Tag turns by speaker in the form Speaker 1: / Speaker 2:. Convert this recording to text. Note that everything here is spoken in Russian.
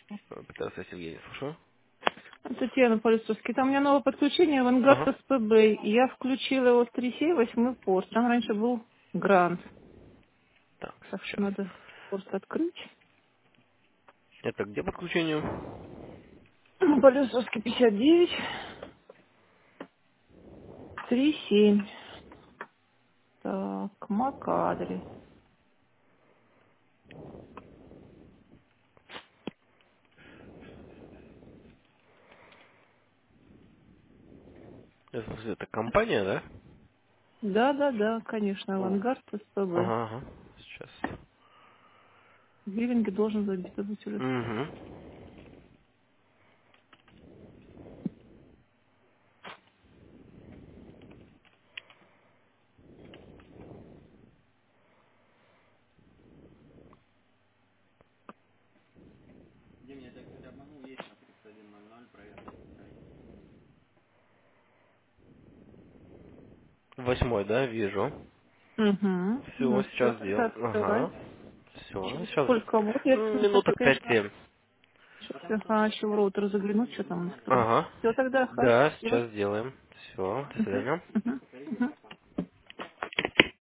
Speaker 1: Петровский Сергей, слушаю.
Speaker 2: Татьяна Полисовский. Там у меня новое подключение Авангард
Speaker 1: Ага.
Speaker 2: СПБ. Я включила его в 3.7, 8 порт. Там раньше был Грант.
Speaker 1: Так,
Speaker 2: Так что
Speaker 1: сейчас.
Speaker 2: надо порт открыть.
Speaker 1: Это где подключение?
Speaker 2: Полисовский 59, 3.7. Так, MAC адрес.
Speaker 1: Это компания, да?
Speaker 2: Да, конечно,
Speaker 1: О.
Speaker 2: Авангард СПБ.
Speaker 1: Ага, ага. Сейчас.
Speaker 2: В биллинге должен где-то быть уже.
Speaker 1: Угу. Восьмой, да, вижу.
Speaker 2: Угу.
Speaker 1: Все,
Speaker 2: Ну все,
Speaker 1: сейчас
Speaker 2: тогда
Speaker 1: сделал.
Speaker 2: открывай.
Speaker 1: Ага. Все,
Speaker 2: Через
Speaker 1: сейчас.
Speaker 2: сколько? Вот я,
Speaker 1: Минуток
Speaker 2: конечно,
Speaker 1: 5-7.
Speaker 2: еще в роутер заглянуть, что там настроить.
Speaker 1: Ага.
Speaker 2: Все тогда, хай.
Speaker 1: Да,
Speaker 2: Спасибо.
Speaker 1: сейчас сделаем. Все, до
Speaker 2: Мгм,
Speaker 1: свидания.
Speaker 2: мгм, мгм.